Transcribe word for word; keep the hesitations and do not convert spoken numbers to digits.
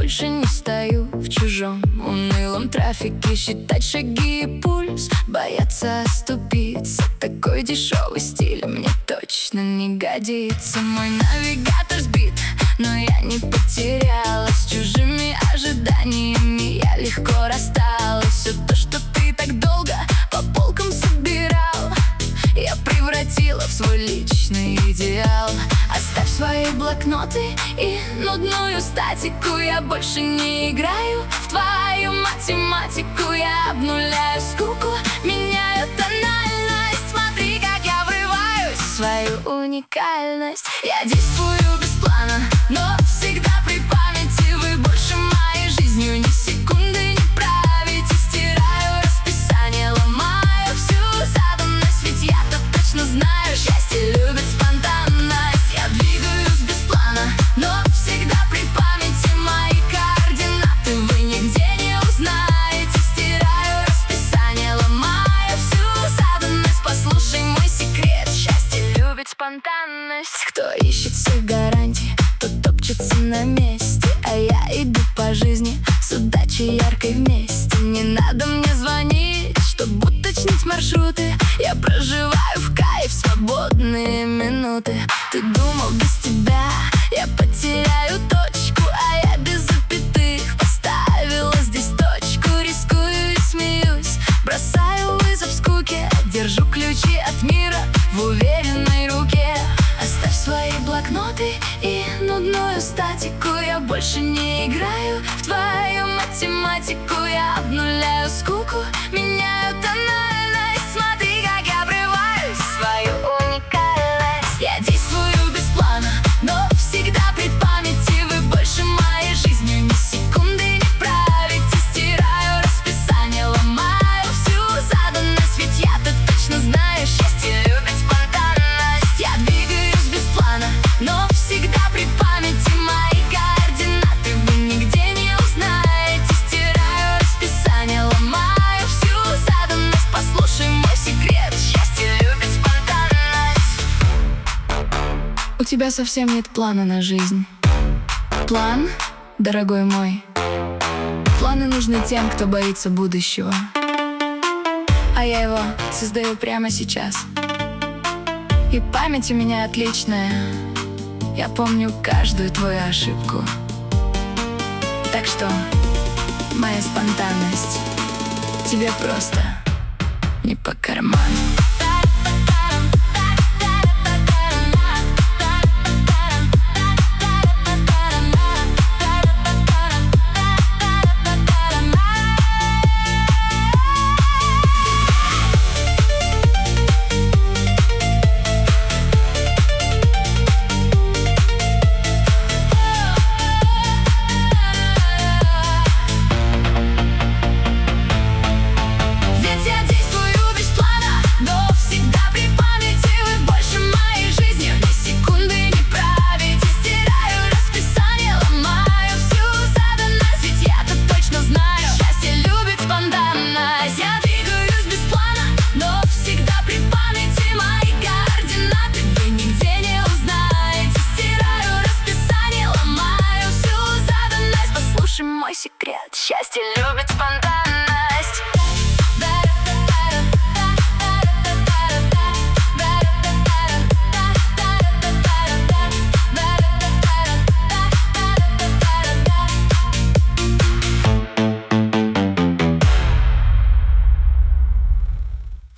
больше не стою в чужом унылом трафике. Считать шаги и пульс, бояться оступиться. Такой дешевый стиль мне точно не годится. Мой навигатор сбит, но я не потерялась. С чужими ожиданиями я легко рассталась. Все то, что ты так долго по полкам собирал, я превратила в свой личный идеал. Оставь свои блокноты и нудную статику. Я больше не играю в твою математику. Я обнуляю скуку, меняю тональность. Смотри, как я врываюсь в свою уникальность. Я действую без плана, но всегда при памяти. Вы больше моей жизнью ни секунды не правите. Стираю расписание, ломаю всю заданность. Ведь я-то точно знаю, счастье любит спонтанность. Я двигаюсь без плана, но всегда при памяти. Мои координаты вы нигде не узнаете. Стираю расписание, ломаю всю заданность. Послушай мой секрет, счастье любит спонтанность. Кто ищет всех гарантий, тот топчется на месте. А я иду по жизни с удачей яркой вместе. Не надо мне звонить, чтобы уточнить маршруты. Я проживаю в кайф свободные минуты. Ты думал, без тебя я потеряю точку, а я без запятых поставила здесь точку. Рискую и смеюсь, бросаю вызов скуке. Держу ключи от мира в уверенной руке. Оставь свои блокноты и нудную статику. Я больше не играю в твою математику. Я обнуляю скуку, меняю тональность. Смотри, как я врываюсь в свою уникальность. Я действую без плана, но всегда при памяти. Вы больше моей жизнью ни секунды не правите. Стираю расписание, ломаю всю заданность. Ведь я-то точно знаю, счастье любит спонтанность. Я двигаюсь без плана, но всегда при памяти. Мои координаты вы нигде не узнаете. Стираю расписание, ломаю всю заданность. Послушай мой секрет, счастье любит спонтанность. У тебя совсем нет плана на жизнь. План, дорогой мой, планы нужны тем, кто боится будущего. А я его создаю прямо сейчас. И память у меня отличная. Я помню каждую твою ошибку. Так что моя спонтанность тебе просто не по карману.